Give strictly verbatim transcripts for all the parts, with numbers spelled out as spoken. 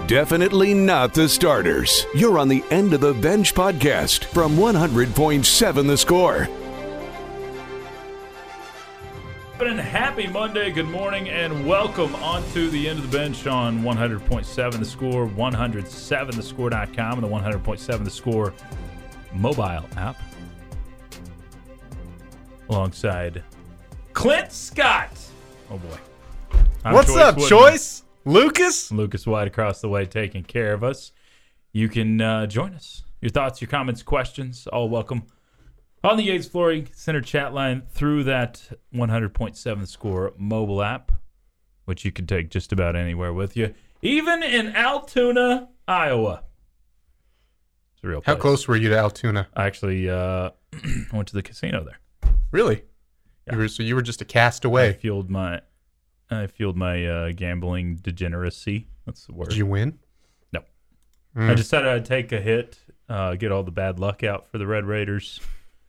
Definitely not the starters. You're on the End of the Bench podcast from one hundred point seven The Score. And happy Monday, good morning, and welcome onto the End of the Bench on one hundred point seven The Score, one oh seven the score dot com, and the one hundred point seven The Score mobile app. Alongside Clint Scott. Oh, boy. I'm What's Choice up, Woodman. Choice? Lucas? Lucas White across the way taking care of us. You can uh, join us. Your thoughts, your comments, questions, all welcome on the Yates Flooring Center chat line through that one hundred point seven The Score mobile app, which you can take just about anywhere with you, even in Altoona, Iowa. It's a real place. How close were you to Altoona? I actually uh, went to the casino there. Really? Yeah. You were, so you were just a cast I away. fueled my, I fueled my uh, gambling degeneracy. That's the word. Did you win? No. Mm. I decided I'd take a hit, uh, get all the bad luck out for the Red Raiders.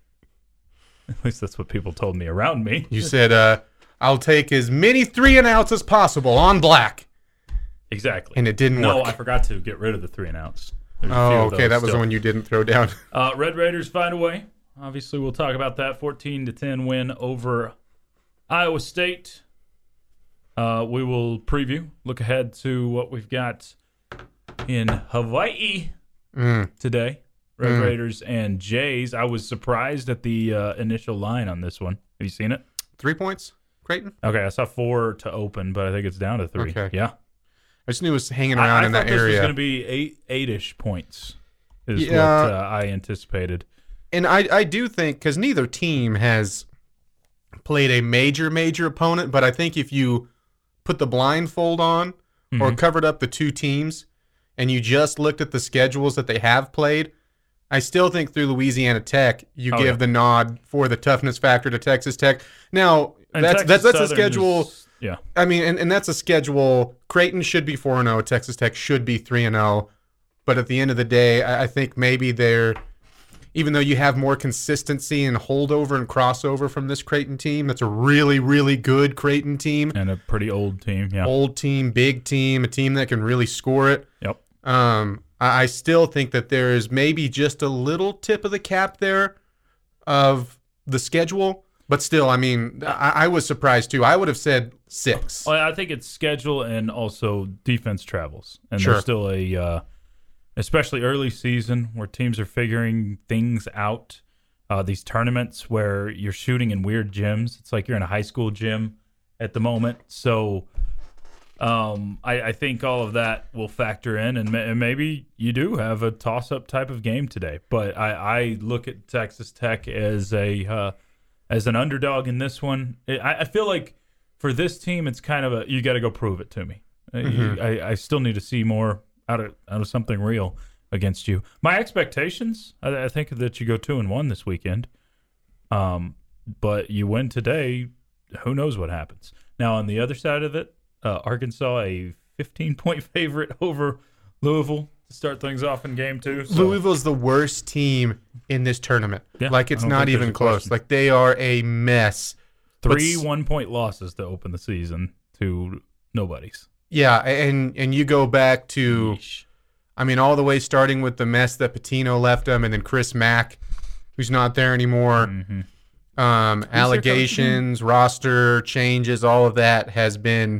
At least that's what people told me around me. You said, uh, I'll take as many three and outs as possible on black. Exactly. And it didn't no, work. I forgot to get rid of the three and outs. There's a few Oh, of okay. those That was still. the one you didn't throw down. Uh, Red Raiders find a way. Obviously, we'll talk about that. fourteen to ten win over Iowa State. Uh, we will preview, look ahead to what we've got in Hawaii Mm. today. Red Mm. Raiders and Jays. I was surprised at the uh, initial line on this one. Have you seen it? Three points, Creighton? Okay, I saw four to open, but I think it's down to three. Okay. Yeah. I just knew it was hanging around I, I in thought that this was area. going to be eight, eight-ish points is Yeah. what uh, I anticipated. And I, I do think, because neither team has played a major, major opponent, but I think if you put the blindfold on or Mhm. covered up the two teams and you just looked at the schedules that they have played, I still think through Louisiana Tech, you Oh, give yeah. the nod for the toughness factor to Texas Tech. Now, And that's Texas that's that's a Southern schedule. is- yeah. I mean, and, and that's a schedule. Creighton should be four and oh. Texas Tech should be three and oh. But at the end of the day, I, I think maybe they're, even though you have more consistency and holdover and crossover from this Creighton team, that's a really, really good Creighton team. And a pretty old team. Yeah. Old team, big team, a team that can really score it. Yep. Um, I, I still think that there is maybe just a little tip of the cap there of the schedule. But still, I mean, I, I was surprised too. I would have said six. Well, I think it's schedule and also defense travels. And Sure. there's still a, uh, especially early season where teams are figuring things out. Uh, these tournaments where you're shooting in weird gyms. It's like you're in a high school gym at the moment. So um, I, I think all of that will factor in. And, ma- and maybe you do have a toss-up type of game today. But I, I look at Texas Tech as a uh, as an underdog in this one. I, I feel like for this team, it's kind of a you got to go prove it to me. Uh, Mhm. I, I still need to see more out of out of something real against you. My expectations, I, I think that you go two and one this weekend. Um, but you win today, who knows what happens? Now on the other side of it, uh, Arkansas a fifteen point favorite over Louisville to start things off in game two. So. Louisville's the worst team in this tournament. Yeah, like, it's I don't not think there's even a close. question. Like, they are a mess. Three But s- one-point losses to open the season to nobody's. Yeah, and and you go back to, Yeesh. I mean, all the way starting with the mess that Patino left them, and then Chris Mack, who's not there anymore. Mhm. Um, their allegations, roster changes, all of that has been.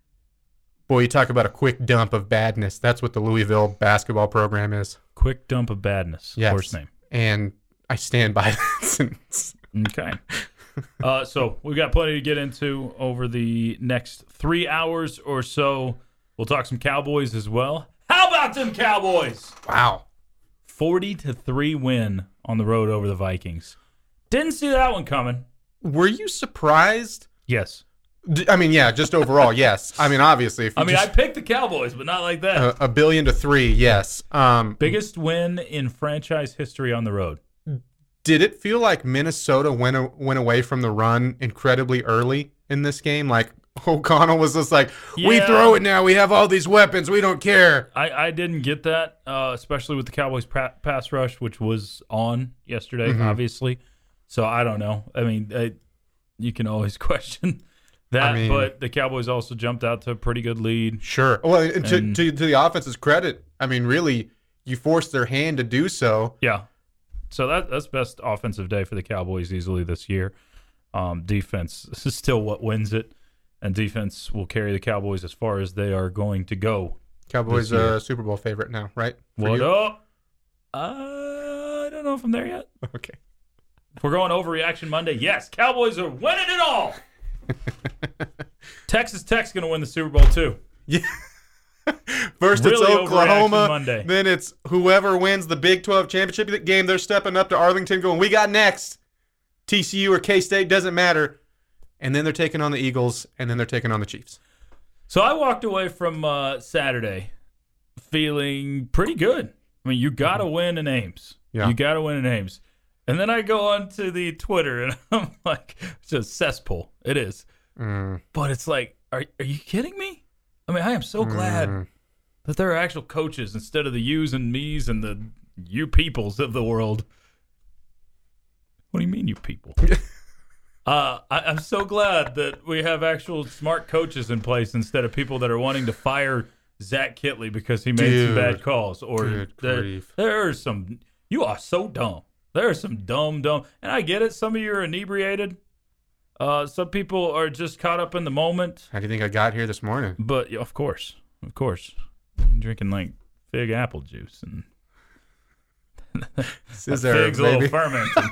Boy, you talk about a quick dump of badness. That's what the Louisville basketball program is. Quick dump of badness. Yes. Horse name. And I stand by that. Okay. uh, so we've got plenty to get into over the next three hours or so. We'll talk some Cowboys as well. How about them Cowboys? Wow. forty to three win on the road over the Vikings. Didn't see that one coming. Were you surprised? Yes. D- I mean, yeah, just overall, yes. I mean, obviously, if you I mean, just, I picked the Cowboys, but not like that. a, a billion to three, yes. Um, Biggest win in franchise history on the road. did it feel like Minnesota went a, went away from the run incredibly early in this game? Like O'Connell was just like, "We Yeah. throw it now. We have all these weapons. We don't care." I, I didn't get that, uh, especially with the Cowboys pa- pass rush, which was on yesterday, Mhm. obviously. So I don't know. I mean, I, you can always question That, I mean, but the Cowboys also jumped out to a pretty good lead. Sure. Well, and to, And- to to the offense's credit, I mean, really, you forced their hand to do so. Yeah. So that that's best offensive day for the Cowboys easily this year. Um, defense this is still what wins it, and defense will carry the Cowboys as far as they are going to go. Cowboys This year. uh, Super Bowl favorite now, right? For What you? up? Uh, I don't know if I'm there yet. Okay. If we're going overreaction Monday, yes, Cowboys are winning it all. Texas Tech's going to win the Super Bowl too. Yeah. First Really it's overreaction Oklahoma, Monday. then it's whoever wins the Big twelve championship game. They're stepping up to Arlington, going, "We got next." T C U or K-State doesn't matter, and then they're taking on the Eagles, and then they're taking on the Chiefs. So I walked away from uh, Saturday feeling pretty good. I mean, you got to win in Ames. Yeah. You got to win in Ames. And then I go onto the Twitter, and I'm like, it's a cesspool. It is. Mm. But it's like, are are you kidding me? I mean, I am so glad Mm. that there are actual coaches instead of the yous and me's and the you peoples of the world. What do you mean, you people? uh, I, I'm so glad that we have actual smart coaches in place instead of people that are wanting to fire Zach Kitley because he made Dude. some bad calls. Or Good there, grief. there are some. You are so dumb. There are some dumb, dumb. And I get it. Some of you are inebriated. Uh, some people are just caught up in the moment. How do you think I got here this morning? But yeah, of course, of course, I'm drinking like fig apple juice and Scissor, fig's a little baby. fermented.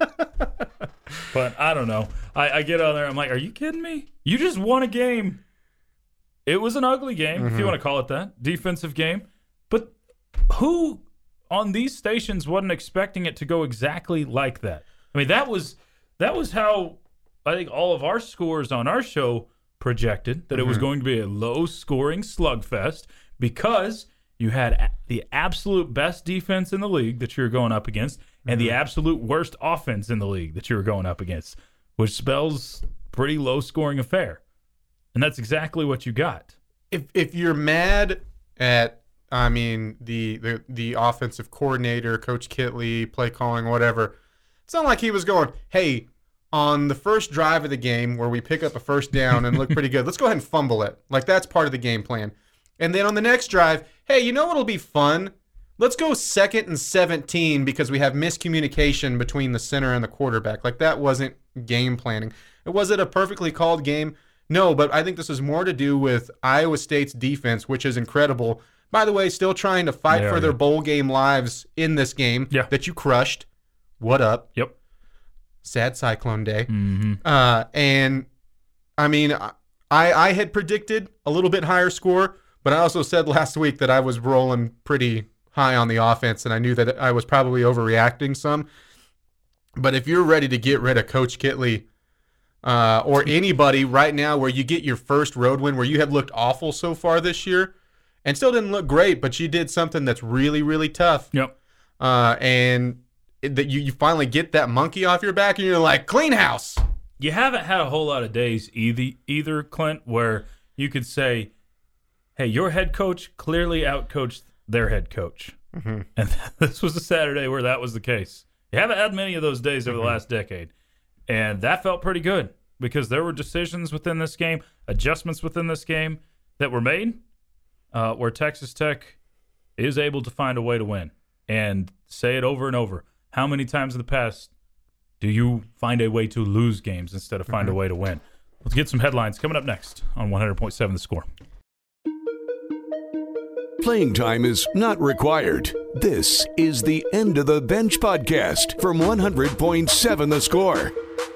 But I don't know. I, I get on there. I'm like, are you kidding me? You just won a game. It was an ugly game, if you want to call it that, defensive game. But who on these stations wasn't expecting it to go exactly like that? I mean, that was that was how I think all of our scores on our show projected that it was going to be a low-scoring slugfest because you had a- the absolute best defense in the league that you were going up against and the absolute worst offense in the league that you were going up against, which spells pretty low-scoring affair. And that's exactly what you got. If if you're mad at, I mean, the the the offensive coordinator, Coach Kitley, play calling, whatever, it's not like he was going, "Hey, on the first drive of the game where we pick up a first down and look pretty good, let's go ahead and fumble it." Like, that's part of the game plan. And then on the next drive, "Hey, you know what'll be fun? Let's go second and seventeen because we have miscommunication between the center and the quarterback." Like, that wasn't game planning. Was it a perfectly called game? No, but I think this is more to do with Iowa State's defense, which is incredible. By the way, still trying to fight They for are, their yeah. bowl game lives in this game Yeah. that you crushed. What up? Yep. Sad Cyclone Day. Mm-hmm. Uh, and I mean, I I had predicted a little bit higher score, but I also said last week that I was rolling pretty high on the offense, and I knew that I was probably overreacting some. But if you're ready to get rid of Coach Kitley uh, or anybody right now where you get your first road win, where you have looked awful so far this year and still didn't look great, but you did something that's really, really tough. Yep. Uh, and it- that you, you finally get that monkey off your back and you're like, clean house. You haven't had a whole lot of days either, either, Clint, where you could say, hey, your head coach clearly outcoached their head coach. Mm-hmm. And this was a Saturday where that was the case. You haven't had many of those days over Mm-hmm. the last decade. And that felt pretty good because there were decisions within this game, adjustments within this game that were made uh, where Texas Tech is able to find a way to win. And say it over and over. How many times in the past do you find a way to lose games instead of find Mm-hmm. a way to win? Let's get some headlines coming up next on one hundred point seven The Score. Playing time is not required. This is the End of the Bench podcast from one hundred point seven The Score.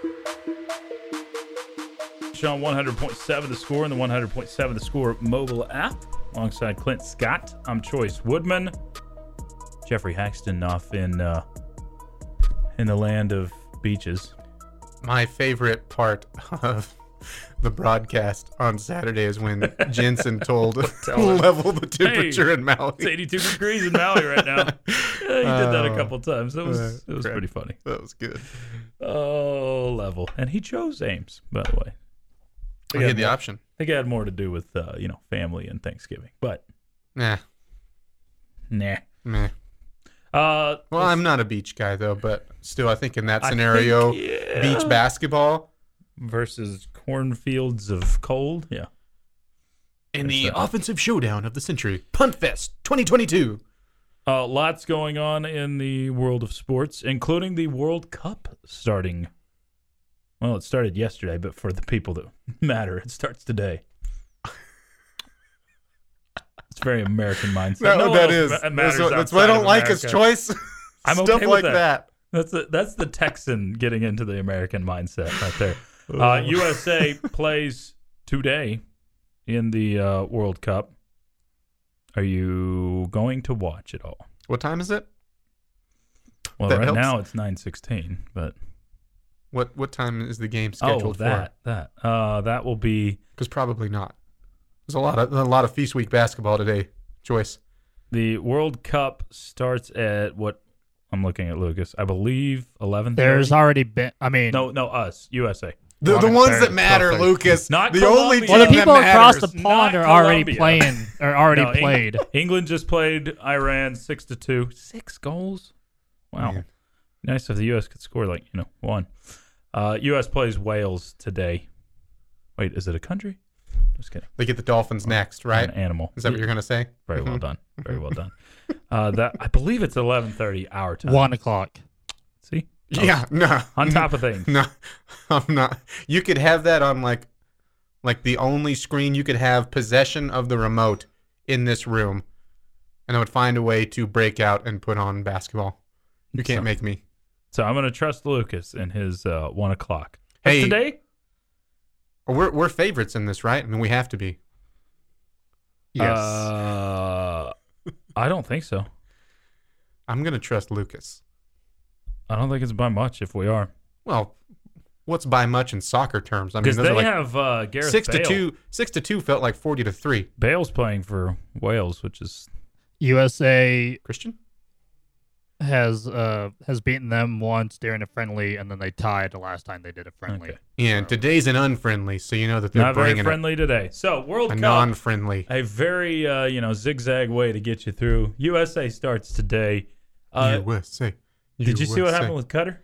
On one hundred point seven The Score and the one hundred point seven The Score mobile app. Alongside Clint Scott, I'm Choice Woodman. Jeffrey Haxton off in uh, in the land of beaches. My favorite part of the broadcast on Saturday is when Jensen told level the temperature Hey, in Maui. It's eighty-two degrees in Maui right now. Yeah, he did that a Oh, couple times. It was uh, it was crap. pretty funny. That was good. Oh, level. And he chose Ames, by the way. I had the option. I think it had more to do with uh, you know, family and Thanksgiving. But Nah, nah. meh. Uh Well, I'm not a beach guy though, but still, I think in that I scenario, think, yeah. beach basketball, versus cornfields of cold. Yeah. In the There's that. offensive showdown of the century, Punt Fest twenty twenty-two. Uh, lots going on in the world of sports, including the World Cup starting. Well, it started yesterday, but for the people that matter, it starts today. It's very American mindset. No, No one that else is. ma- matters That's, what- that's what I outside don't of like his America. choice. I'm Stuff okay with like that. that. That's the, that's the Texan getting into the American mindset right there. Uh, U S A plays today in the uh, World Cup. Are you going to watch it all? What time is it? Well, That right helps. now it's nine sixteen, but What what time is the game scheduled oh, that that uh, that will be for? Because probably not. There's a lot of a lot of Feast Week basketball today. Joyce. the World Cup starts at what? I'm looking at Lucas. I believe eleven. There's already been. I mean, no, no, us, U S A. The, the One ones third, that matter, perfect. Lucas. Not the only Colombia. team well, the that people across the matters. pond Not are already Colombia. playing. Are already No, Eng- played. England just played Iran six to two. Six goals. Wow. Man. Nice if the U S could score like you know one. Uh, U S plays Wales today. Wait, is it a country? Just kidding. They get the Dolphins next, right? An animal. Is that what you're gonna say? Very well Mhm. done. Very well done. Uh, that I believe it's eleven thirty our time. One o'clock. See, Yeah, no. on top of things. No, I'm not. You could have that on like, like the only screen you could have possession of the remote in this room, and I would find a way to break out and put on basketball. You can't So- make me. So I'm gonna trust Lucas in his uh, one o'clock. That's Hey. today. We're we're favorites in this, right? I mean, we have to be. Yes. Uh, I don't think so. I'm gonna trust Lucas. I don't think it's by much if we are. Well, what's by much in soccer terms? I mean, Because those they are like have uh, Gareth six Bale. to two. Six to two felt like forty to three. Bale's playing for Wales, which is U S A Christian. has uh has beaten them once during a friendly, and then they tied the last time they did a friendly. Okay. Yeah, and today's an unfriendly, so you know that they're not very bringing friendly today. So World a, a Cup, non-friendly. a very uh, you know zigzag way to get you through. U S A starts today. Uh, U S A. did you see what U S A. happened with Qatar?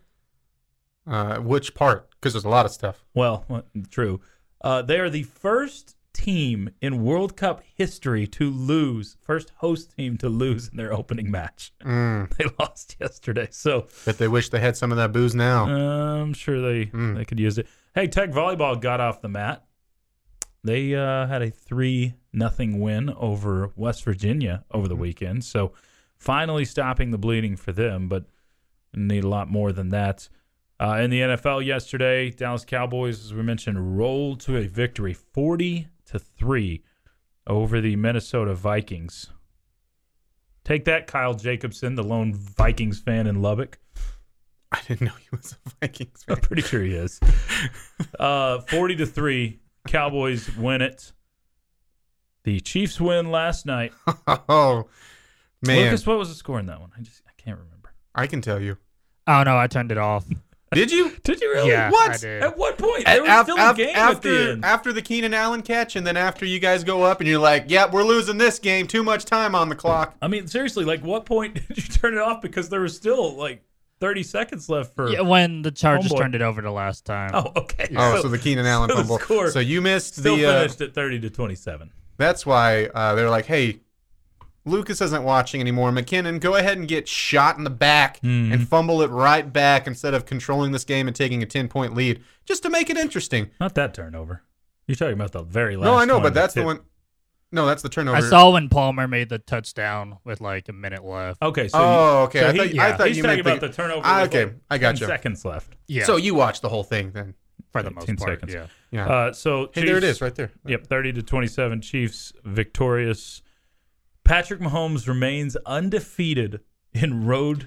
Uh, which part? Because there's a lot of stuff. Well, well, true. Uh, they are the first team in World Cup history to lose, first host team to lose in their opening match. Mm, They lost yesterday, so bet they wish they had some of that booze now. I'm sure they Mm. they could use it. Hey, Tech Volleyball got off the mat. They uh, had a three nothing win over West Virginia over the weekend, so finally stopping the bleeding for them, but need a lot more than that. Uh, in the N F L yesterday, Dallas Cowboys, as we mentioned, rolled to a victory, forty to three, over the Minnesota Vikings. Take that, Kyle Jacobson, the lone Vikings fan in Lubbock. I didn't know he was a Vikings I'm fan. pretty sure he is. Uh, forty to three, Cowboys win it. The Chiefs win last night. Oh, man. Lucas, what was the score in that one? I just I can't remember. I can tell you. Oh no, I turned it off. Did you? Did you really? Yeah, What? I did. At what point? There was Af- still af- a game after, at the end. after the Keenan Allen catch, and then after you guys go up and you're like, yeah, we're losing this game. Too much time on the clock. I mean, seriously, like, what point did you turn it off? Because there was still like thirty seconds left for. Yeah, when the Chargers Homeboy. turned it over the last time. Oh, okay. Oh, so, the Keenan Allen so the fumble. score So you missed Still the. Uh, finished at thirty to twenty-seven. that's why uh, they're like, hey, Lucas isn't watching anymore. McKinnon, go ahead and get shot in the back Mhm. and fumble it right back instead of controlling this game and taking a ten-point lead, just to make it interesting. Not that turnover. You're talking about the very last. No, I know, one but that that's the hit- one. No, that's the turnover. I saw when Palmer made the touchdown with like a minute left. Okay, so Oh, you- okay. so I he- thought, I yeah. thought he's you talking meant about the turnover. Ah, with, okay, like, I ten gotcha. seconds left. Yeah, So you watched the whole thing then? for the most fifteen part. seconds. Yeah. Yeah. Uh, so hey, there it Chiefs- is, right there. Yep, thirty to twenty-seven. Chiefs victorious. Patrick Mahomes remains undefeated in road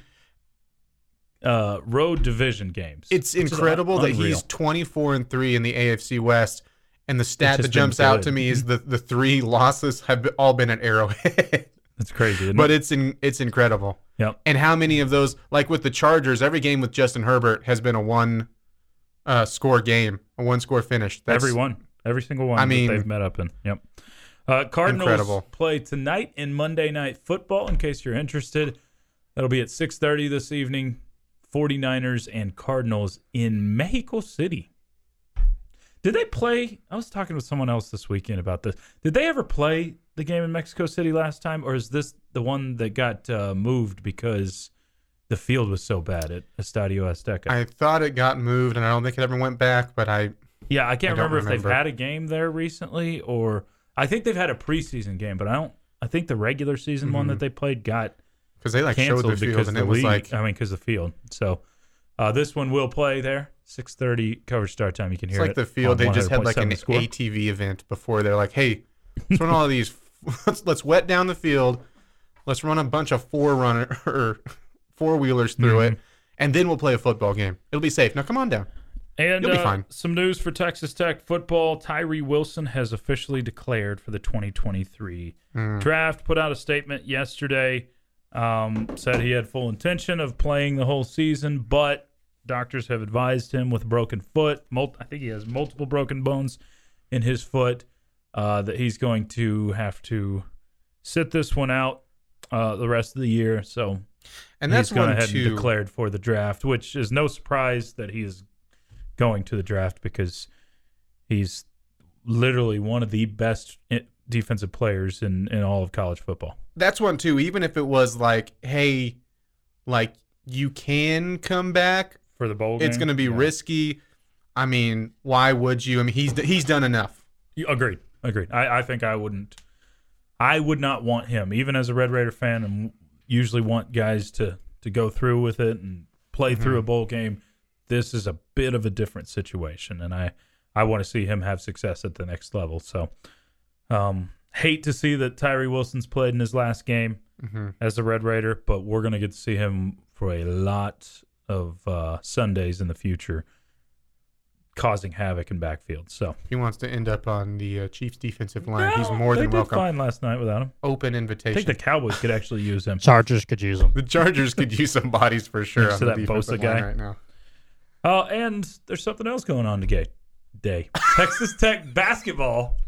uh, road division games. It's which is incredible that unreal. he's twenty-four and three in the A F C West, and the stat has that been jumps out good. to me is the the three losses have be- all been at Arrowhead. That's crazy, isn't But it? it's in, it's incredible. Yep. And how many of those, like with the Chargers, every game with Justin Herbert has been a one uh, score game, a one score finish. That's, Every one. Every single one I that mean- they've met up in. Yep. Uh, Cardinals Incredible. play tonight in Monday Night Football, in case you're interested. That'll be at six thirty this evening. forty-niners and Cardinals in Mexico City. Did they play? I was talking with someone else this weekend about this. Did they ever play the game in Mexico City last time, or is this the one that got uh, moved because the field was so bad at Estadio Azteca? I thought it got moved, and I don't think it ever went back, but I... Yeah, I can't I don't remember if remember. they've had a game there recently, or I think they've had a preseason game, but I don't. I think the regular season one that they played got Because they, like, showed canceled the field, because and the it was league- like... I mean, because the field. So uh, this one will play there. six thirty coverage start time. You can It's hear like it. the field, on they just had like an one hundred point seven The Score. A T V event before. They're like, hey, let's run all of these. Let's, let's wet down the field. Let's run a bunch of four runner or four wheelers through Mm-hmm. it, and then we'll play a football game. It'll be safe. Now come on down. And You'll be uh, fine. some news for Texas Tech football. Tyree Wilson has officially declared for the twenty twenty-three Mm. draft. Put out a statement yesterday. Um, said he had full intention of playing the whole season, but doctors have advised him with a broken foot. Mul- I think he has multiple broken bones in his foot uh, that he's going to have to sit this one out uh, the rest of the year. So And that's he's gone one ahead too. and declared for the draft, which is no surprise that he is going to the draft because he's literally one of the best i- defensive players in, in all of college football. That's one too. Even if it was like, hey, like you can come back, For the bowl game? it's going to be Yeah. risky. I mean, why would you? I mean, he's he's done enough. You- Agreed. Agreed. I, I think I wouldn't. I would not want him, even as a Red Raider fan, and usually want guys to, to go through with it and play Mm-hmm. through a bowl game. This is a bit of a different situation, and I, I want to see him have success at the next level. So, um, hate to see that Tyree Wilson's played in his last game Mm-hmm. as a Red Raider, but we're going to get to see him for a lot of uh, Sundays in the future, causing havoc in backfield. So He wants to end up on the uh, Chiefs defensive line. He's No, more they than did welcome. fine last night without him. Open I invitation. think the Cowboys could actually use him. Chargers could use them. The Chargers could use some bodies for sure Next on to the that defensive Bosa line guy. right now. Oh, and there's something else going on today. Day. Texas Tech basketball.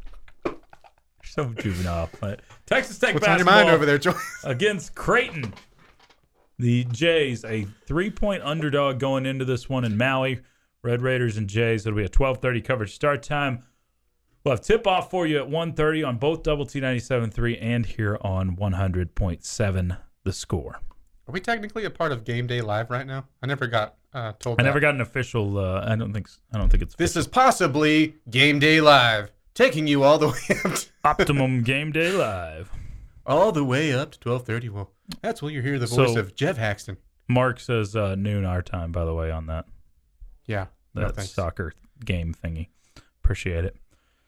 So juvenile. But Texas Tech What's on your basketball mind over there, Joyce? against Creighton. The Jays, a three-point underdog going into this one in Maui. Red Raiders and Jays. It'll be a twelve thirty coverage start time. We'll have tip-off for you at one thirty on both Double T ninety-seven point three and here on one hundred point seven The Score. Are we technically a part of Game Day Live right now? I never got uh, told I that. never got an official. Uh, I don't think. I don't think it's This is possibly Game Day Live, taking you all the way up to, Optimum Game Day Live. all the way up to twelve thirty. Well, that's when you hear the voice So- of Jeff Haxton. Mark says uh, noon our time. By the way, on that Yeah, no that thanks. soccer game thingy. Appreciate it.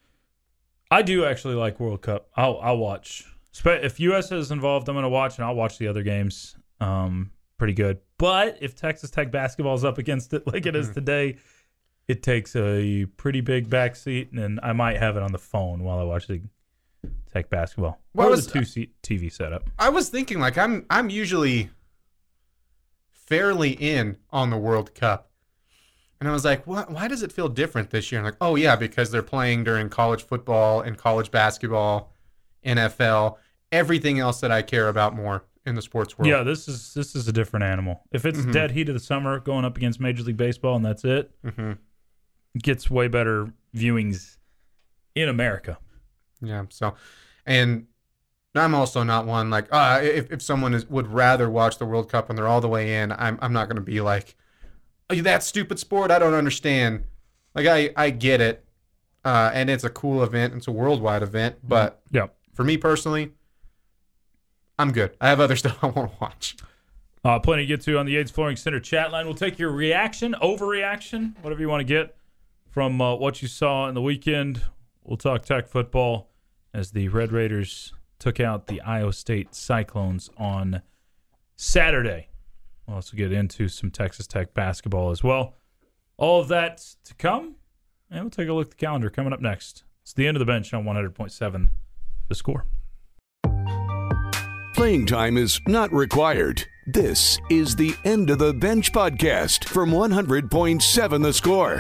I do actually like World Cup. I'll I'll watch. Spe- If U S is involved, I'm going to watch, and I'll watch the other games. Um, pretty good. But if Texas Tech basketball is up against it like it is Mhm. today, it takes a pretty big backseat, and I might have it on the phone while I watch the Tech basketball. Well, or was- the two seat T V setup. I was thinking, like, I'm I'm usually fairly in on the World Cup. And I was like, what, why does it feel different this year? And like, oh, yeah, because they're playing during college football and college basketball, N F L, everything else that I care about more in the sports world. Yeah, this is this is a different animal. If it's Mhm. dead heat of the summer going up against Major League Baseball and that's it, hmm it gets way better viewings in America. Yeah. So, and I'm also not one like, uh, if, if someone is, would rather watch the World Cup and they're all the way in, I'm, I'm not going to be like, oh, that stupid sport, I don't understand. Like, I, I get it. Uh, and it's a cool event. It's a worldwide event. But Yeah. for me personally, I'm good. I have other stuff I want to watch. Uh, plenty to get to on the Yates Flooring Center chat line. We'll take your reaction, overreaction, whatever you want to get from uh, what you saw in the weekend. We'll talk Tech football as the Red Raiders took out the Iowa State Cyclones on Saturday. We'll also get into some Texas Tech basketball as well. All of that to come, and we'll take a look at the calendar coming up next. It's the end of the bench on one hundred point seven The Score. Playing time is not required. This is the End of the Bench podcast from one hundred point seven The Score.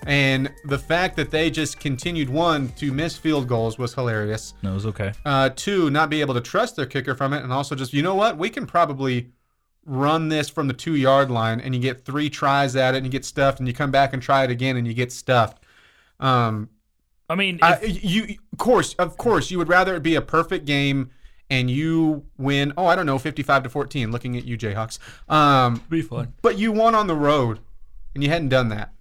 And the fact that they just continued, one, to miss field goals was hilarious. No, it was okay. Uh, two, not be able to trust their kicker from it. And also just, you know what? We can probably run this from the two-yard line, and you get three tries at it, and you get stuffed, and you come back and try it again, and you get stuffed. Um, I mean, I, if, you of course, of course, you would rather it be a perfect game and you win. Oh, I don't know, fifty-five to fourteen. Looking at you, Jayhawks. Um, be fun. but you won on the road, and you hadn't done that.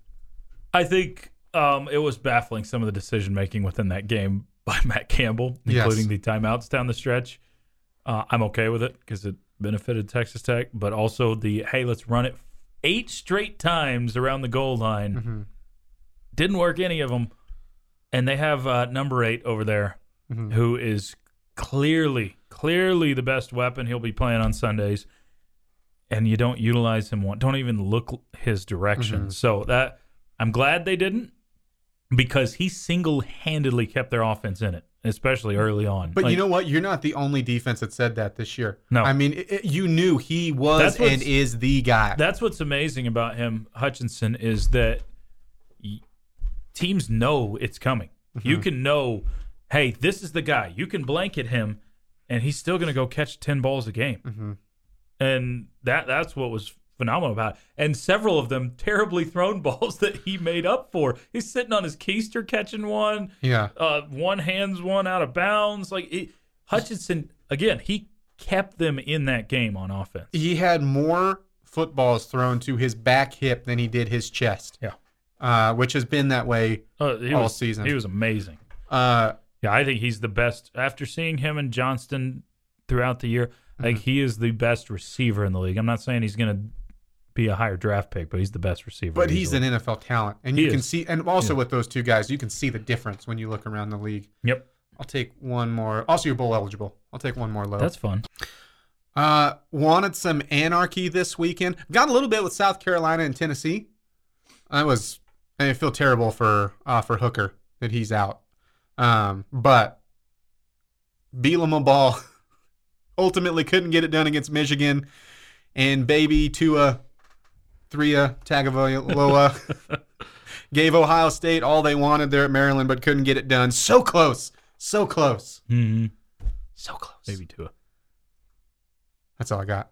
I think um, it was baffling, some of the decision making within that game by Matt Campbell, Yes. including the timeouts down the stretch. Uh, I'm okay with it because it benefited Texas Tech, but also the hey, let's run it eight straight times around the goal line. Mm-hmm. Didn't work any of them. And they have uh, number eight over there, Mm-hmm. who is clearly, clearly the best weapon. He'll be playing on Sundays, and you don't utilize him one. Don't even look his direction. Mm-hmm. So that I'm glad they didn't, because he single-handedly kept their offense in it, especially early on. But Like, you know what? You're not the only defense that said that this year. No. I mean, it, it- you knew he was That's what's- and is the guy. That's what's amazing about him, Hutchinson, is that y- teams know it's coming. Mm-hmm. You can know, hey, this is the guy. You can blanket him, and he's still going to go catch ten balls a game. Mm-hmm. And that that's what was phenomenal about it. And several of them terribly thrown balls that he made up for. He's sitting on his keister catching one. Yeah. Uh, one hands one out of bounds. Like it, Hutchinson, again, he kept them in that game on offense. He had more footballs thrown to his back hip than he did his chest. Yeah. Uh, which has been that way Uh, he all was, season. He was amazing. Uh, Yeah, I think he's the best. After seeing him and Johnston throughout the year, I think he is the best receiver in the league. I'm not saying he's going to be a higher draft pick, but he's the best receiver. but he's easily. an N F L talent, and He you can is. see, and also Yeah. with those two guys, you can see the difference when you look around the league. Yep, I'll take one more. Also, you're bowl eligible. I'll take one more low. that's fun. Uh, wanted some anarchy this weekend. Got a little bit with South Carolina and Tennessee. I was, I feel terrible for uh, for Hooker that he's out. Um, but Bielema ball ultimately couldn't get it done against Michigan, and baby Tua, Tria Tagovailoa gave Ohio State all they wanted there at Maryland, but couldn't get it done. So close, so close, Mm-hmm. so close. Maybe Tua. That's all I got.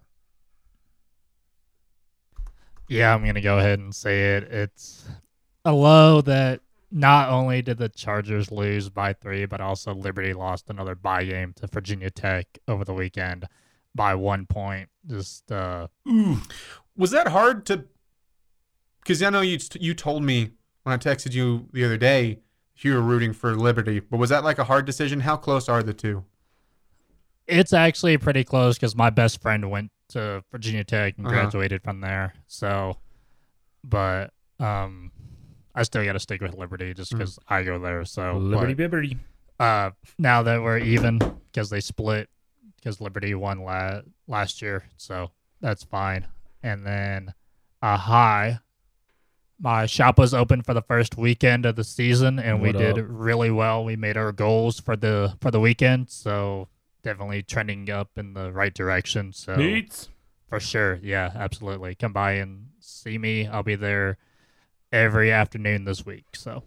Yeah, I'm going to go ahead and say it. It's a low that not only did the Chargers lose by three, but also Liberty lost another bye game to Virginia Tech over the weekend by one point. Just, uh, Was that hard to? Because I know you you told me when I texted you the other day you were rooting for Liberty, but was that like a hard decision? How close are the two? it's actually pretty close because my best friend went to Virginia Tech and Uh-huh. graduated from there. So, but, um, I still got to stick with Liberty just because I go there. So, Liberty but- Bibberty. Uh, now that we're even, because they split, because Liberty won la- last year, so that's fine. And then a high, my shop was open for the first weekend of the season, and we What did up? really well. We made our goals for the for the weekend, so definitely trending up in the right direction. So Beats. for sure, yeah, absolutely. Come by and see me. I'll be there every afternoon this week. So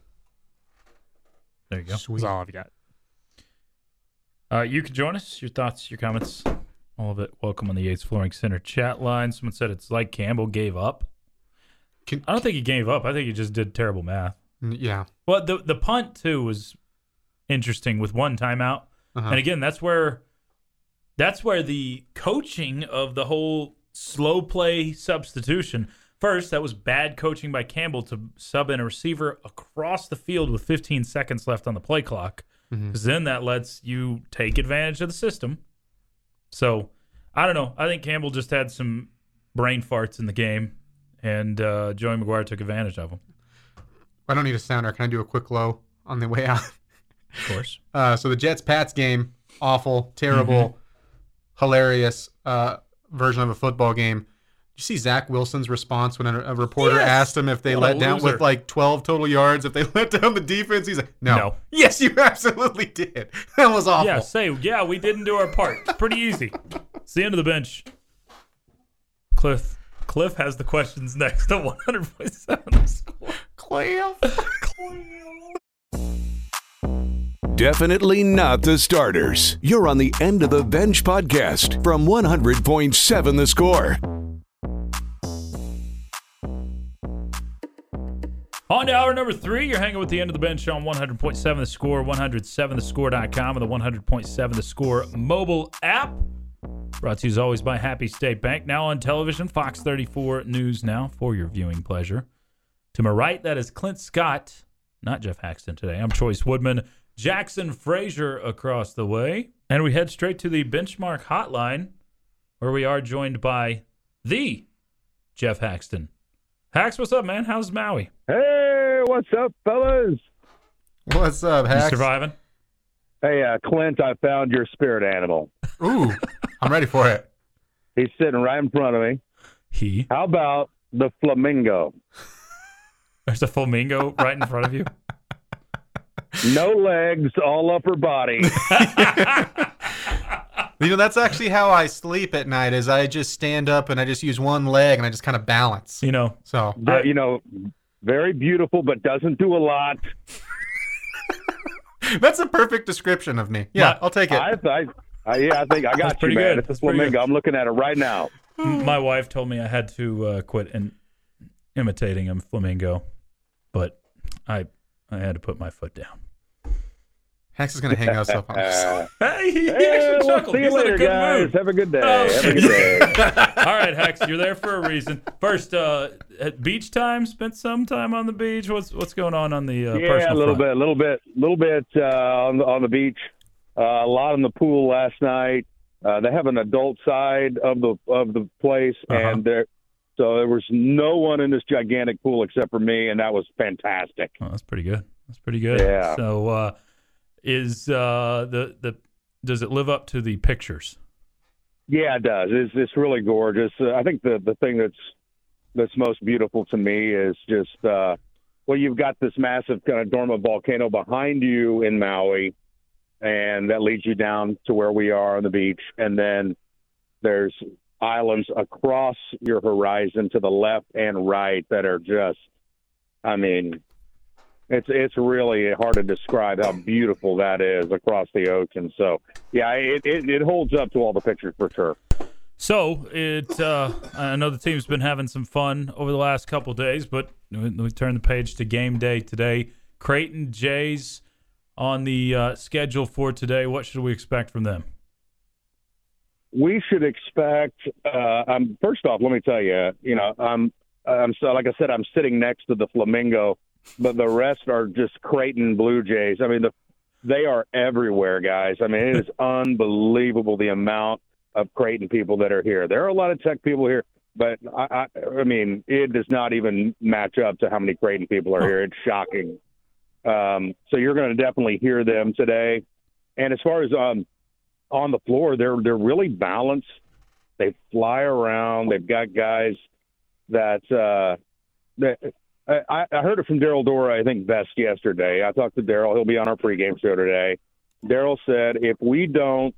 There you go. that's all I've got. Uh, you can join us. Your thoughts, your comments, all of it. Welcome on the Yates Flooring Center chat line. Someone said it's like Campbell gave up. Can, I don't think he gave up. I think he just did terrible math. yeah. Well, the the punt too was interesting with one timeout, Uh-huh. and again, that's where that's where the coaching of the whole slow play substitution. First, that was bad coaching by Campbell to sub in a receiver across the field with fifteen seconds left on the play clock. Because then that lets you take advantage of the system. So, I don't know. I think Campbell just had some brain farts in the game, and uh, Joey McGuire took advantage of them. I don't need a sounder. Can I do a quick low on the way out? Of course. Uh, so the Jets-Pats game, awful, terrible, hilarious uh, version of a football game. Did you see Zach Wilson's response when a, a reporter Yes! asked him if they What a let down loser. with like twelve total yards, if they let down the defense? He's like, no. No. Yes, you absolutely did. That was awful. Yeah, say, yeah, we didn't do our part. It's pretty easy. It's the end of the bench. Cliff. Cliff has the questions next on one hundred point seven The Score. Cliff. Definitely not the starters. You're on the End of the Bench podcast from one hundred point seven The Score. On to hour number three. You're hanging with the End of the Bench on one hundred point seven The Score, one oh seven the score dot com, and the one hundred point seven The Score mobile app. Brought to you as always by Happy State Bank. Now on television, Fox thirty-four News Now for your viewing pleasure. To my right, that is Clint Scott, not Jeff Haxton today. I'm Choice Woodman. Jackson Frazier across the way. And we head straight to the Benchmark Hotline, where we are joined by the Jeff Haxton. Hax, what's up, man? How's Maui? Hey, what's up, fellas? What's up, You Hax? surviving? Hey, uh, Clint, I found your spirit animal. Ooh, I'm ready for it. He's sitting right in front of me. He. How about the flamingo? There's a flamingo right in front of you. No legs, all upper body. You know, that's actually how I sleep at night. Is I just stand up and I just use one leg and I just kind of balance. You know, So That, you know, very beautiful, but doesn't do a lot. that's a perfect description of me. Yeah, My- I'll take it. I, I, I, yeah, I think I That's got you, pretty man. good. It's a That's pretty flamingo. good. I'm looking at it right now. my wife told me I had to uh, quit in, imitating him, flamingo, but I I had to put my foot down. Hax is going to hang us up on this. Uh, Hey, he hey, actually we'll chuckled. see He's you in later, a good guys. mood. Have a good day. Oh, Have a good day. All right, Hex, you're there for a reason. First, uh, at beach time, spent some time on the beach. What's what's going on on the uh, Yeah, personal a little front? bit, a little bit, a little bit uh, on the on the beach. Uh, a lot in the pool last night. Uh, they have an adult side of the of the place, Uh-huh. and there, so there was no one in this gigantic pool except for me, and that was fantastic. Oh, that's pretty good. That's pretty good. Yeah. So, uh, is uh, the the does it live up to the pictures? Yeah, it does. It's it's really gorgeous. Uh, I think the the thing that's that's most beautiful to me is just uh, well, you've got this massive kind of dormant volcano behind you in Maui, and that leads you down to where we are on the beach, and then there's islands across your horizon to the left and right that are just, I mean, it's it's really hard to describe how beautiful that is across the ocean. So yeah, it it, it holds up to all the pictures for sure. So it, uh, I know the team's been having some fun over the last couple of days, but we, we turn the page to game day today. Creighton Jays on the uh, schedule for today. What should we expect from them? We should expect. Uh, um, first off, let me tell you, you know, I'm I'm so like I said, I'm sitting next to the flamingo, but the rest are just Creighton Blue Jays. I mean, the they are everywhere, guys. I mean, it is unbelievable the amount of Creighton people that are here. There are a lot of Tech people here, but I, I, I mean, it does not even match up to how many Creighton people are here. It's shocking. Um, so you're going to definitely hear them today. And as far as um, on the floor, they're they're really balanced. They fly around. They've got guys that uh, that I, I heard it from Daryl Dora, I think, best yesterday. I talked to Daryl. He'll be on our pregame show today. Daryl said, if we don't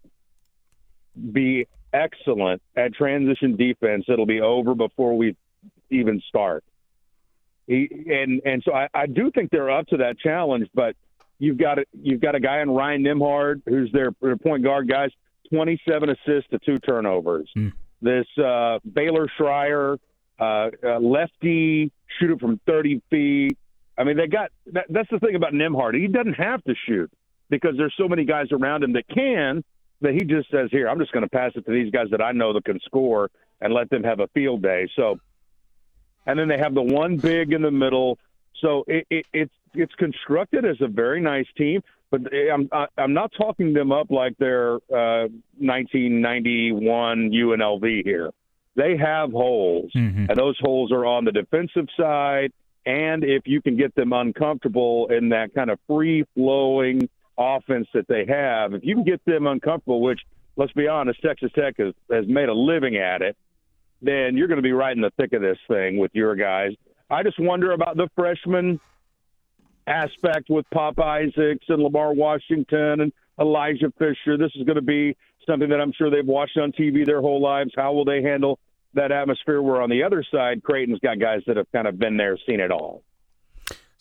be excellent at transition defense, it'll be over before we even start. He, and and so I, I do think they're up to that challenge, but you've got a, you've got a guy in Ryan Nimhard, who's their, their point guard, guys, twenty-seven assists to two turnovers. Mm. This uh, Baylor Schreier, uh, uh, lefty, shoot it from thirty feet. I mean, they got that, that's the thing about Nimhard. He doesn't have to shoot because there's so many guys around him that can, that he just says, here, I'm just going to pass it to these guys that I know that can score and let them have a field day. So, and then they have the one big in the middle. So it, it, it's it's constructed as a very nice team, but I'm I'm not talking them up like they're uh, nineteen ninety-one U N L V here. They have holes, Mm-hmm. and those holes are on the defensive side. And if you can get them uncomfortable in that kind of free-flowing offense that they have, if you can get them uncomfortable, which, let's be honest, Texas Tech has, has made a living at it, then you're going to be right in the thick of this thing with your guys. I just wonder about the freshman aspect with Pop Isaacs and Lamar Washington and Elijah Fisher. This is going to be something that I'm sure they've watched on T V their whole lives. How will they handle that atmosphere? Where on the other side, Creighton's got guys that have kind of been there, seen it all.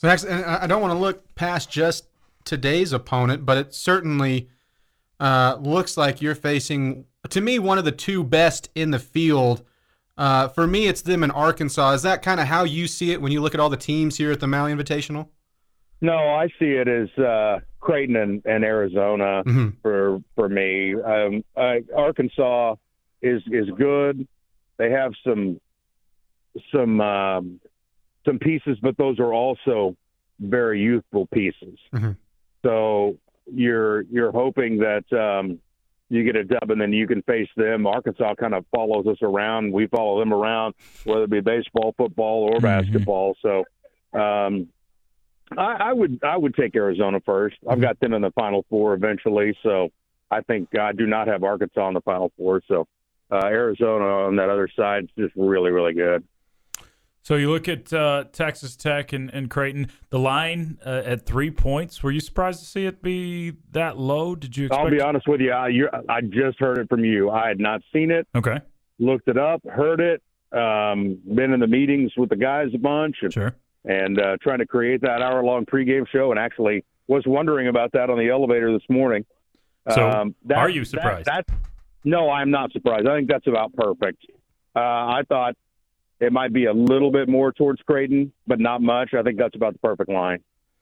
So next, and I don't want to look past just today's opponent, but it certainly uh, looks like you're facing, to me, one of the two best in the field. Uh, for me, it's them in Arkansas. Is that kind of how you see it when you look at all the teams here at the Maui Invitational? No, I see it as uh, Creighton and, and Arizona Mm-hmm. for for me. Um, I, Arkansas is is good. They have some some um, some pieces, but those are also very youthful pieces. Mm-hmm. So you're you're hoping that um, you get a dub and then you can face them. Arkansas kind of follows us around. We follow them around, whether it be baseball, football, or Mm-hmm. basketball. So um, I, I would I would take Arizona first. I've got them in the Final Four eventually. So I think I do not have Arkansas in the Final Four. So uh, Arizona on that other side is just really, really good. So you look at uh, Texas Tech and, and Creighton, the line uh, at three points. Were you surprised to see it be that low? Did you expect I'll be honest with you. I, you're, I just heard it from you. I had not seen it. Okay. Looked it up, heard it, um, been in the meetings with the guys a bunch, and, Sure. and uh, trying to create that hour-long pregame show, and actually was wondering about that on the elevator this morning. So um, that, are you surprised? That, that, no, I'm not surprised. I think that's about perfect. Uh, I thought it might be a little bit more towards Creighton, but not much. I think that's about the perfect line.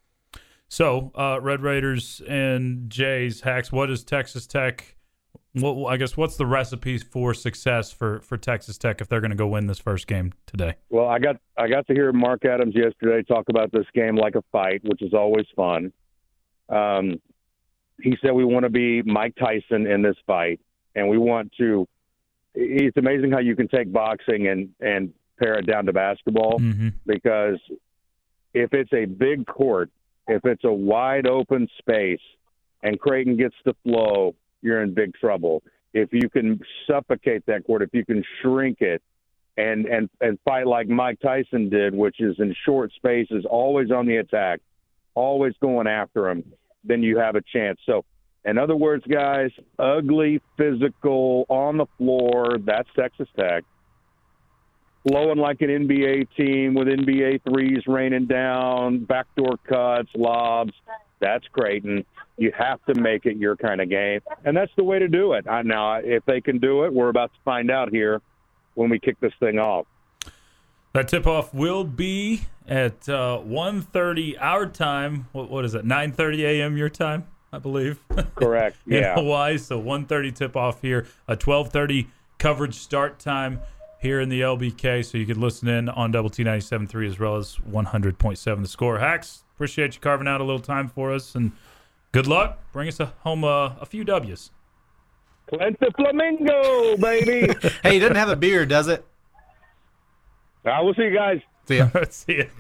So uh, Red Raiders and Jays, Hacks, what is Texas Tech? What, I guess what's the recipe for success for, for Texas Tech if they're going to go win this first game today? Well, I got I got to hear Mark Adams yesterday talk about this game like a fight, which is always fun. Um, he said we want to be Mike Tyson in this fight, and we want to. It's amazing how you can take boxing and and pare it down to basketball, Mm-hmm. because if it's a big court, if it's a wide open space, and Creighton gets the flow, you're in big trouble. If you can suffocate that court, if you can shrink it, and and and fight like Mike Tyson did, which is in short spaces, always on the attack, always going after him, then you have a chance. So, in other words, guys, ugly, physical, on the floor, that's Texas Tech. Flowing like an N B A team with N B A threes raining down, backdoor cuts, lobs, that's Creighton. You have to make it your kind of game, and that's the way to do it. I, now, if they can do it, we're about to find out here when we kick this thing off. That tip-off will be at uh, one thirty our time. What, what is it, nine thirty a.m. your time, I believe? Correct, In yeah. Hawaii, so one thirty tip-off here, a twelve thirty coverage start time here in the L B K, so you can listen in on Double T ninety-seven point three as well as one hundred point seven The Score. Hacks, appreciate you carving out a little time for us, and good luck. Bring us a, home uh, a few W's. Cleanse Flamingo, baby. Hey, he doesn't have a beard, does it? I will see you guys. See ya. Let's see it.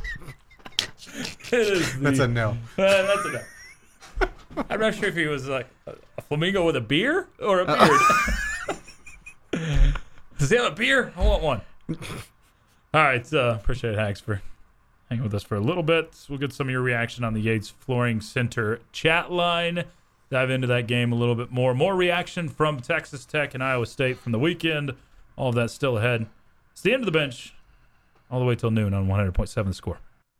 It is the- That's a no. Uh, that's enough. I'm not sure if he was like a, a flamingo with a beer or a beard. Does he have a beer? I want one. All right. Uh, appreciate it, Hacks, for hanging with us for a little bit. We'll get some of your reaction on the Yates Flooring Center chat line. Dive into that game a little bit more. More reaction from Texas Tech and Iowa State from the weekend. All of that still ahead. It's the end of the bench all the way till noon on one hundred point seven The Score.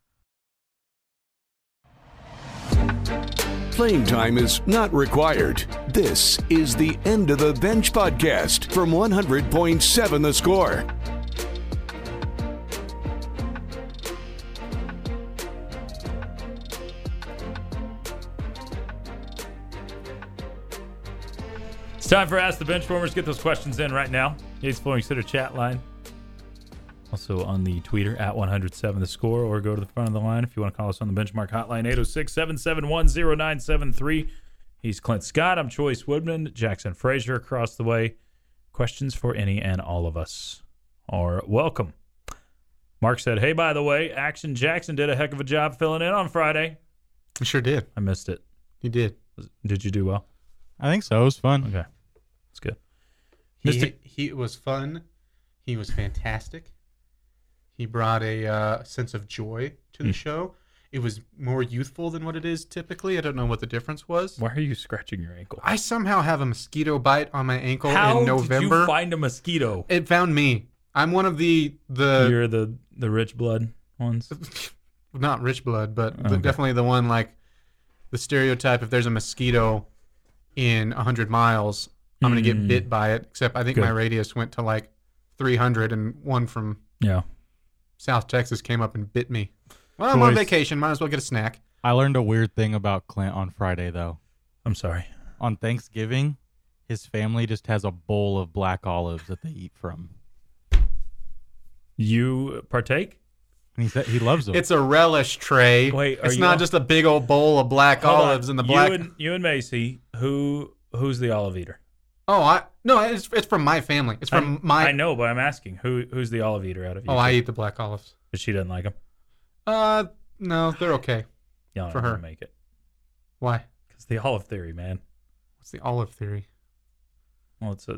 Playing time is not required. This is the End of the Bench podcast from one hundred point seven The Score. It's time for Ask the Benchwarmers. Get those questions in right now. Yates Flooring Center chat line. Also on the Twitter at one hundred seven The Score, or go to the front of the line if you want to call us on the Benchmark hotline, eight oh six, seven seven one, oh nine seven three. He's Clint Scott. I'm Choice Woodman. Jackson Frazier across the way. Questions for any and all of us are welcome. Mark said, hey, by the way, Action Jackson did a heck of a job filling in on Friday. You sure did. I missed it. You did. Was- Did you do well? I think so. It was fun. Okay. That's good. He, Mister he it was fun. He was fantastic. He brought a uh, sense of joy to the Mm. show. It was more youthful than what it is typically. I don't know what the difference was. Why are you scratching your ankle? I somehow have a mosquito bite on my ankle How in did November. you find a mosquito? It found me. I'm one of the the You're the, the rich blood ones. not rich blood, but the, Okay. definitely the one like the stereotype. If there's a mosquito in a hundred miles, I'm gonna get Mm. bit by it. Except I think Good. my radius went to like three hundred, and one from Yeah. South Texas came up and bit me. Well, I'm on Choice. vacation. Might as well get a snack. I learned a weird thing about Clint on Friday, though. I'm sorry. On Thanksgiving, his family just has a bowl of black olives that they eat from. You partake? And he said he loves them. It's a relish tray. Wait, are it's you not on- just a big old bowl of black Hold on. olives and the black. You and, you and Macy, who who's the olive eater? Oh, I no, it's it's from my family. It's from I, my. I know, but I'm asking who who's the olive eater out of you? Oh, I eat the black olives. But she doesn't like them. Uh, no, they're okay. Yeah, For her. make it Why? because the olive theory, man. What's the olive theory? Well, it's a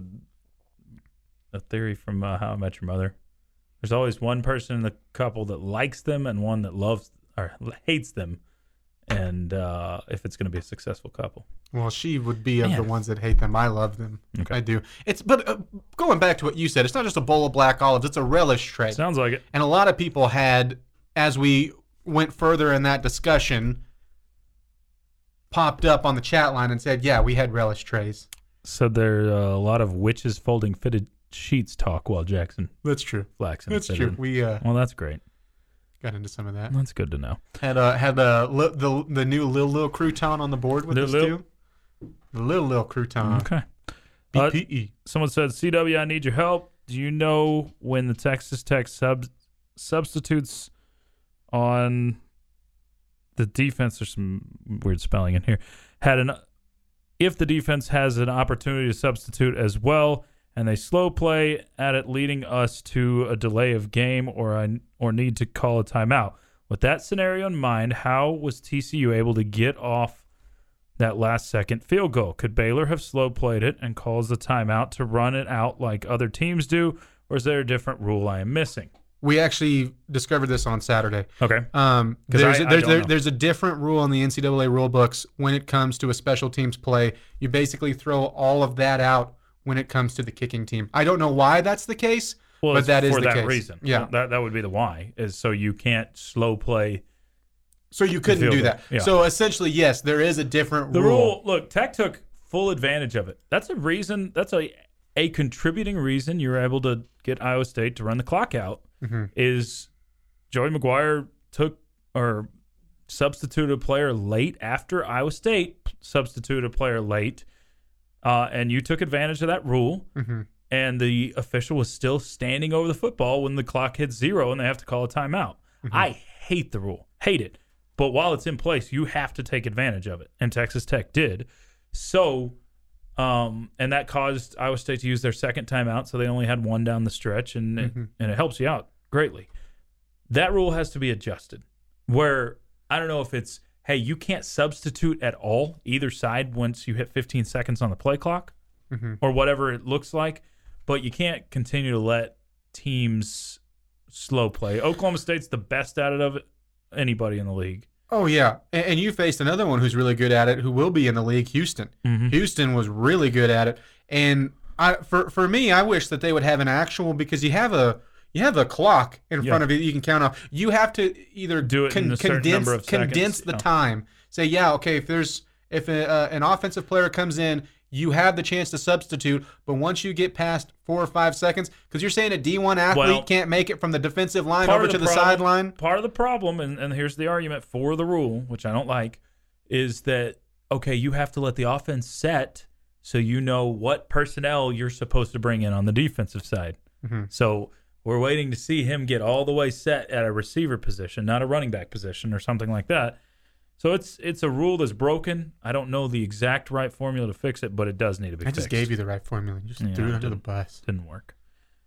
a theory from uh, How I Met Your Mother. There's always one person in the couple that likes them and one that loves or hates them, and uh, if it's going to be a successful couple. Well, she would be of Man. the ones that hate them. I love them. Okay. I do. It's but uh, going back to what you said, it's not just a bowl of black olives. It's a relish tray. Sounds like it. And a lot of people had, as we went further in that discussion, popped up on the chat line and said, "Yeah, we had relish trays." Said there uh, a lot of witches folding fitted sheets talk while Jackson That's true. Flaxen. That's fitted. true. We uh, Well, that's great. got into some of that. That's good to know. Had uh, had the li- the the new Lil Lil Crouton on the board with Lil us Lil? too. The Lil Lil Crouton. Okay. Uh, B P E. Someone said, C W, I need your help. Do you know when the Texas Tech sub- substitutes on the defense, there's some weird spelling in here, had an, if the defense has an opportunity to substitute as well, and they slow play at it, leading us to a delay of game or a, or need to call a timeout. With that scenario in mind, how was T C U able to get off that last second field goal? Could Baylor have slow played it and calls the timeout to run it out like other teams do, or is there a different rule I am missing? We actually discovered this on Saturday. Okay. Um, 'Cause there's, I- I there's, don't there, know. there's a different rule in the N C double A rule books when it comes to a special teams play. You basically throw all of that out when it comes to the kicking team. I don't know why that's the case, Well, but it's that is for the that case. reason. Yeah. That that would be the why, is so you can't slow play. So you couldn't field do goal. that. Yeah. So essentially, yes, there is a different The rule. rule, look, Tech took full advantage of it. That's a reason, that's a, a contributing reason you were able to get Iowa State to run the clock out, Mhm. is Joey McGuire took or substituted a player late after Iowa State substituted a player late, uh, and you took advantage of that rule, Mhm. and the official was still standing over the football when the clock hits zero and they have to call a timeout. I hate the rule, hate it. But while it's in place, you have to take advantage of it, and Texas Tech did. So, um, and that caused Iowa State to use their second timeout, so they only had one down the stretch, and it, and it helps you out greatly. That rule has to be adjusted. Where I don't know if it's, hey, you can't substitute at all either side once you hit fifteen seconds on the play clock, Mhm. or whatever it looks like, but you can't continue to let teams slow play. Oklahoma State's the best at it of anybody in the league. Oh yeah, and, and you faced another one who's really good at it, who will be in the league, Houston. Mhm. Houston was really good at it, and I, for for me, I wish that they would have an actual, because you have a you have a clock in Yeah. front of you that you can count off. You have to either Do it in a certain condense number of seconds, condense the yeah. time. Say, yeah, okay, if there's if a, uh, an offensive player comes in, you have the chance to substitute, but once you get past four or five seconds, because you're saying a D one athlete Well, can't make it from the defensive line Part over of to the problem- sideline. Part of the problem, and, and here's the argument for the rule, which I don't like, is that, okay, you have to let the offense set so you know what personnel you're supposed to bring in on the defensive side. Mhm. So we're waiting to see him get all the way set at a receiver position, not a running back position or something like that. So it's it's a rule that's broken. I don't know the exact right formula to fix it, but it does need to be I fixed. just gave you the right formula. You just Yeah, threw it I under the didn't. bus. Didn't work.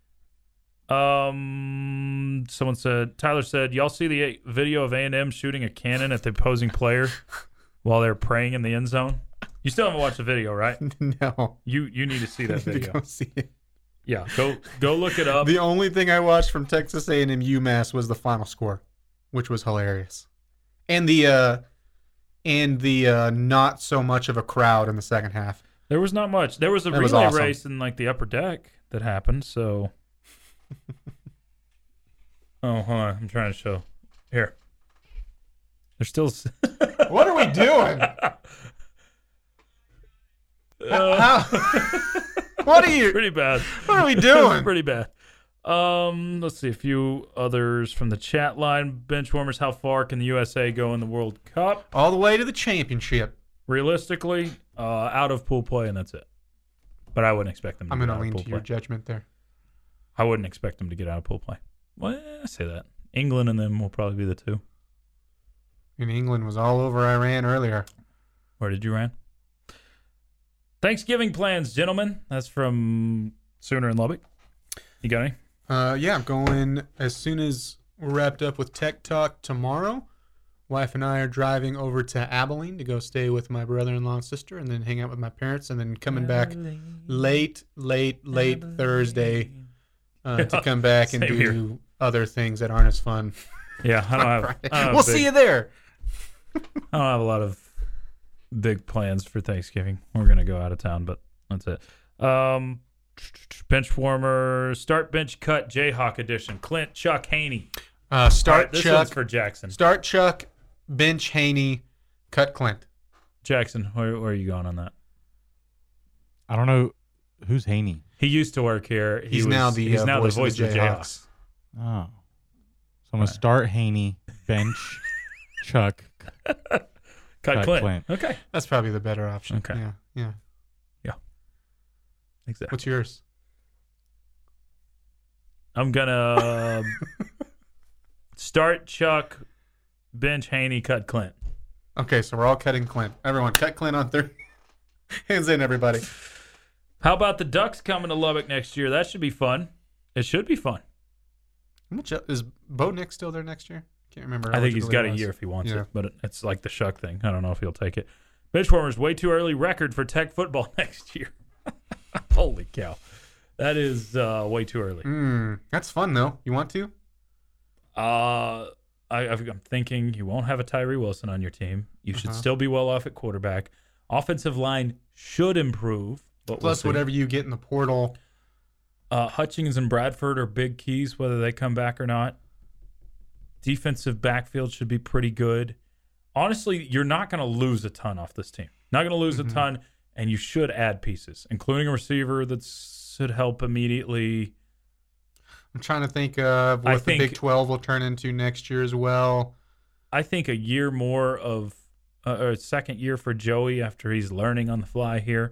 Um, someone said, Tyler said, y'all see the video of A and M shooting a cannon at the opposing player while they're praying in the end zone? You still haven't watched the video, right? No. You you need to see I that need to video. go see it. Yeah, go go look it up. The only thing I watched from Texas A and M UMass was the final score, which was hilarious, and the uh, and the uh, not so much of a crowd in the second half. There was not much. There was a That was relay awesome. race in like the upper deck that happened. So, oh, hold on, I'm trying to show here. They're still. What are we doing? Uh, How? What are you? pretty bad. What are we doing? Pretty bad. Um, let's see a few others from the chat line. Benchwarmers, how far can the U S A go in the World Cup? All the way to the championship. Realistically, uh, out of pool play, and that's it. But I wouldn't expect them to I'm get going to out lean of pool to play. your judgment there. I wouldn't expect them to get out of pool play. Well, I say that. England and them will probably be the two. And England was all over Iran earlier. Where did you ran? Thanksgiving plans, gentlemen. That's from Sooner in Lubbock. You got any? Uh, yeah, I'm going as soon as we're wrapped up with Tech Talk tomorrow. Wife and I are driving over to Abilene to go stay with my brother-in-law and sister, and then hang out with my parents, and then coming back late, late, late Thursday uh, to come back and Same do here. other things that aren't as fun. Yeah, I don't have. I don't have We'll big- see you there. I don't have a lot of big plans for Thanksgiving. We're gonna go out of town, but that's it. Um, bench warmer, start bench cut, Jayhawk edition. Clint, Chuck, Haney. Uh, All start right, this one's Chuck. for Jackson. Start Chuck. Bench Haney. Cut Clint. Jackson, where, where are you going on that? I don't know who's Haney. He used to work here. He He's was, now the he's uh, now voice, the voice of the Jayhawks. Oh, so I'm gonna start Haney, bench Chuck. Cut, Cut Clint. Clint. Okay, That's probably the better option. Okay. Yeah. Yeah. exactly. What's yours? I'm gonna start Chuck, bench Haney, cut Clint. Okay, so we're all cutting Clint. Everyone, cut Clint on third. Hands in, everybody. How about the Ducks coming to Lubbock next year? That should be fun. It should be fun. How much is Bo Nick still there next year? Can't remember. I think he's got a eligibility-wise. year if he wants Yeah. it, but it's like the Shuck thing. I don't know if he'll take it. Benchwarmers, way too early record for Tech football next year. Holy cow. That is uh, way too early. Mm, that's fun though. You want to? Uh, I, I've- I'm thinking you won't have a Tyree Wilson on your team. You should Uh-huh. still be well off at quarterback. Offensive line should improve. But we'll Plus see. whatever you get in the portal. Uh, Hutchings and Bradford are big keys, whether they come back or not. Defensive backfield should be pretty good. Honestly, you're not going to lose a ton off this team. Not going to lose Mhm. a ton, and you should add pieces, including a receiver that should help immediately. I'm trying to think of I what the think- Big twelve will turn into next year as well. I think a year more of uh, or a second year for Joey after he's learning on the fly here.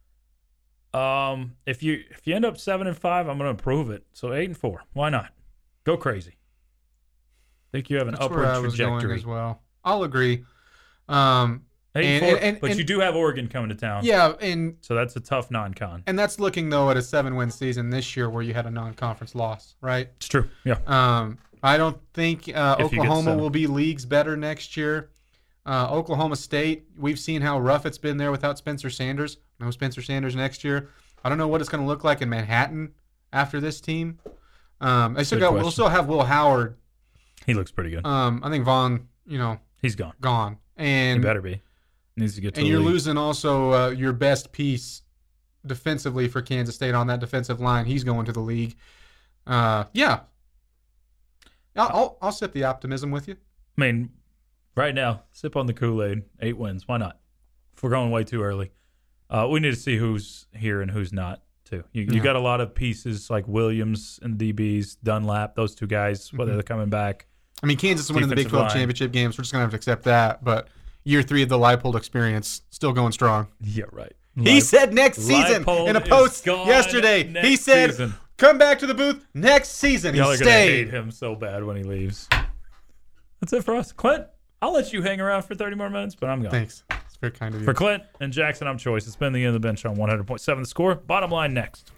Um, if you if you end up seven and five, I'm going to improve it. So eight and four, why not? Go crazy. think you have an That's upward where I was going trajectory. as well. I'll agree. Um, Eight And- and, four, and- and- but and- you do have Oregon coming to town. yeah, and So that's a tough non-con. and that's looking though at a seven-win season this year where you had a non-conference loss, right? It's true. Yeah. Um, I don't think uh, If you get Oklahoma seven. will be leagues better next year. Uh, Oklahoma State, we've seen how rough it's been there without Spencer Sanders. No Spencer Sanders next year. I don't know what it's going to look like in Manhattan after this team. Um, I still Good got. We'll question. still have Will Howard. He looks pretty good. Um, I think Vaughn, you know, He's gone. gone, He and better be. Needs to get to and the you're league. losing also uh, your best piece defensively for Kansas State on that defensive line. He's going to the league. Uh, yeah, I'll, I'll I'll set the optimism with you. I mean, right now, sip on the Kool-Aid. Eight wins. Why not? If we're going way too early, uh, we need to see who's here and who's not, too. You, you Yeah. got a lot of pieces like Williams and D Bs, Dunlap, those two guys, whether Mhm. they're coming back. I mean, Kansas is winning the Big Defensive twelve line. championship games. We're just gonna have to accept that. But year three of the Leipold experience still going strong. Yeah, right. He said next season Leipold in a is post gone yesterday. next He said, season. "Come back to the booth next season." Y'all he are going to hate stayed. him so bad when he leaves. That's it for us. Clint, I'll let you hang around for thirty more minutes, but I'm going. Thanks. It's very kind of you. For Clint and Jackson, I'm Choice. It's been the end of the bench on one hundred point seven The Score. Bottom line next.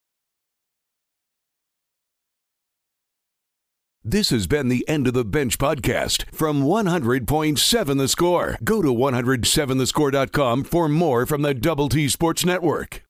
This has been the End of the Bench podcast from one hundred point seven The Score. Go to one oh seven the score dot com for more from the Double T Sports Network.